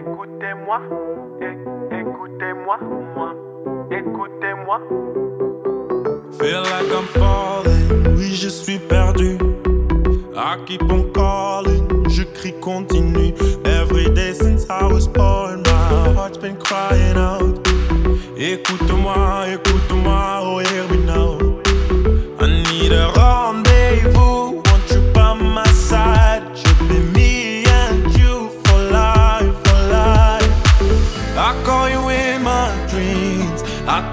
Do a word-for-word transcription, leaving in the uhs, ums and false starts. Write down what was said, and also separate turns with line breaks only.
Écoutez-moi, é- écoutez-moi, moi, écoutez-moi.
Feel like I'm falling, oui je suis perdu. I keep on calling, je crie continue. Every day since I was born, my heart's been crying out. Écoute-moi, écoute-moi, oh hear me now.